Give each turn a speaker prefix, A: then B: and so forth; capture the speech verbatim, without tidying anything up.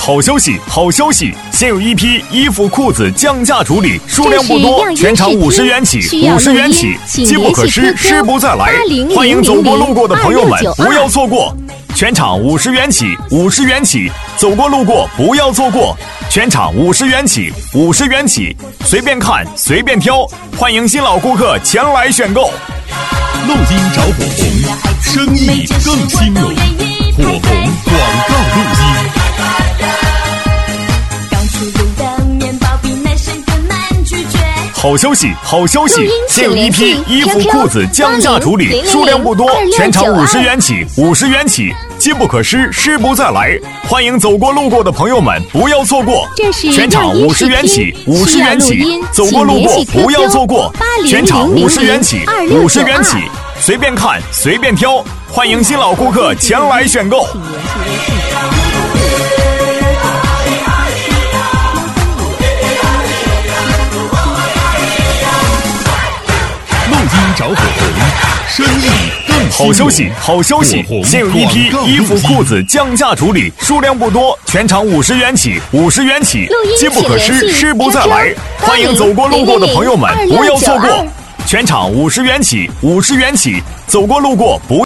A: 好消息，好消息！现有一批衣服、裤子降价处理，数量不多，全场五十元起，五十元起，机不可失，失不再来。欢迎走过路过的朋友们不要错过，全场五十元起，五十元起，走过路过不要错过，全场五十元起，五十元起，随便看，随便挑，欢迎新老顾客前来选购。
B: 录音找火红，生意更兴隆，火红广告录音。
A: 好消息，好消息！现有一批衣服、裤子降价处理，数量不多，全场五十元起，五十元起，机不可失，失不再来。欢迎走过路过的朋友们不要错过，全场五十元起，五十元起，走过路过不要错过，全场五十元起，五十元起，随便看，随便挑，欢迎新老顾客前来选购。
B: 找火红，生意更
A: 好消息，好消息！现有一批衣服、裤子降价处理，数量不多，全场五十元起，五十元起，机不可失，失不再来。欢迎走过路过的朋友们不要错过，全场五十元起，五十元起，走过路过不